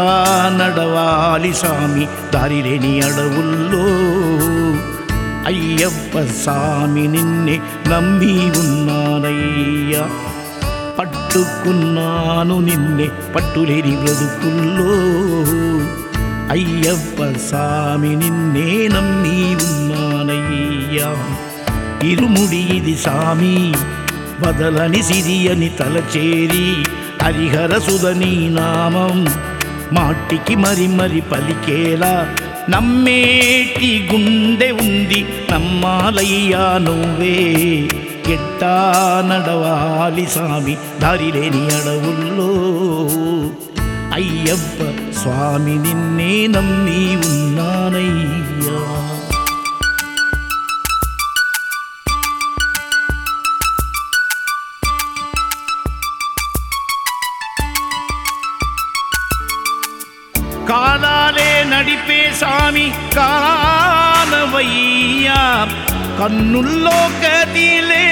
నడవాలి స్వామి దారిలేని అడవుల్లో. అయ్యప్ప స్వామి నిన్నే నమ్మి ఉన్నానయ్యా, పట్టుకున్నాను నిన్నే పట్టులేని బ్రతుకుల్లో. అయ్యప్ప స్వామి నిన్నే నమ్మి ఉన్నానయ్యా. ఇరుముడి ఇది స్వామి వదలని సిరియని తలచేరి, హరిహరసుధని నామం మాటికి మరి మరి పలికేలా. నమ్మేటి గుండె ఉంది నమ్మాలయ్యా నువ్వే, ఎట్టా నడవాలి స్వామి దారిలేని అడవుల్లో. అయ్యప్ప స్వామి నిన్నే నమ్మి ఉన్నానయ్యా. కాలాలే నడిపే స్వామి కానవయ్యా, కన్నుల్లో కదిలే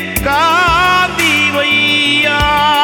కాదివయ్యా.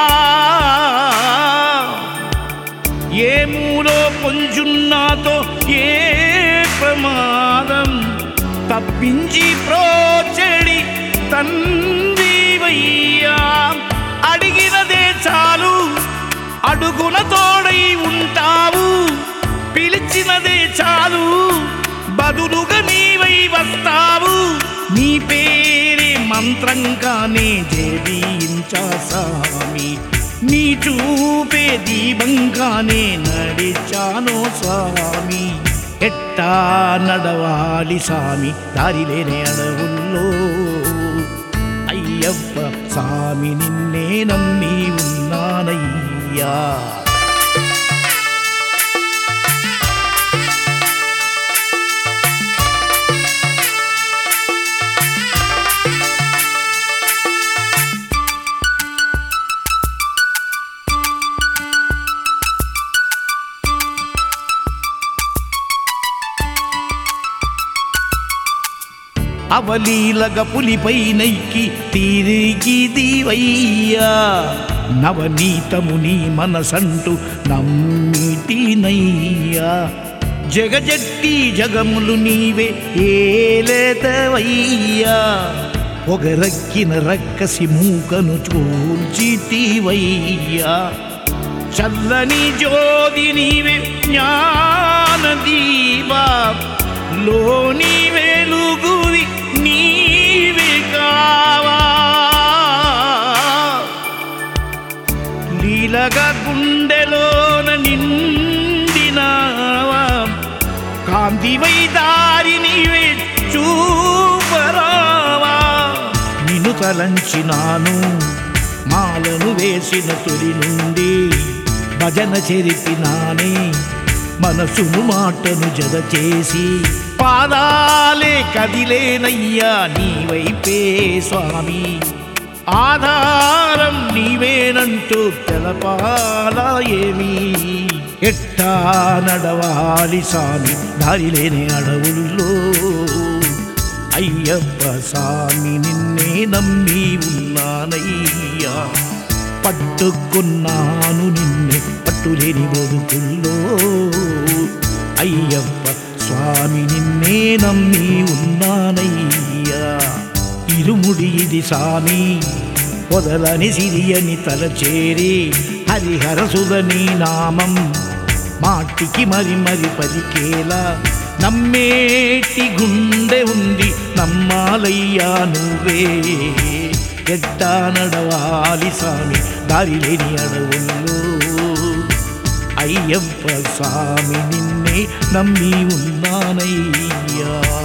ఏ మూలో పొంజున్నాతో ఏ ప్రమాదం తప్పించి ప్రోచెడి తండ్రివయ్యా. అడిగినదే చాలు అడుగున తోడై ఉంటావు, పిలిచినదే చాలు బదులుగా నీవై వస్తావు. నీ పేరే మంత్రంగానే జపించా స్వామి, నీ చూపే దీపంగానే నడిచానో స్వామి. ఎట్టా నడవాలి స్వామి దారిలేని అడవుల్లో. అయ్యప్ప స్వామి నిన్నే నమ్మి ఉన్నానయ్యా. అవలీలగ పులిపై నైకి తిరిగి దివయ్యా, నవనీతము నీ మనసంటూ నమ్మిటినయ్యా. జగజట్టి జగములు నీవే ఏలేదవయ్యా, పొగరక్కిన రక్కసి మూకను చూల్చితివయ్యా. చల్లని జ్యోతి నీవే జ్ఞానదీపా, లోని వెలుగువి నీవే కావా. లీలగా గుండెలోన నిండినావా, కాంతివై దారి నీవే చూపరావా. నిన్ను తలంచినాను మాలను వేసిన తొలి నుండి, భజన చెరిపినానే మనసును మాటను జత చేసి. పాదాలే కదిలేనయ్యా నీ వైపే స్వామి, ఆధారం నీవేనంటూ తెలపాలా ఏమి. ఎట్టా నడవాలి స్వామి దారిలేని అడవుల్లో. అయ్యప్ప స్వామి నిన్నే నమ్మి ఉన్నానయ్యా, పట్టుకున్నాను నిన్నే పట్టులేని బతుకుల్లో. అయ్యప్ప స్వామి నిన్నే నమ్మి ఉన్నానయ్యా. ఇరుముడి ఇది స్వామి వదలని సిరియని తలచేరి, హరిహరసుధని నామం మాటికి మరి మరి పలికేలా. నమ్మేటి గుండె ఉంది నమ్మాలయ్యా నువ్వే, ఎట్టా నడవాలి స్వామి దారిలేని అడవుల్లో. అయ్యప్ప స్వామి నిన్నే నమ్మి ఉన్నానయ్యా.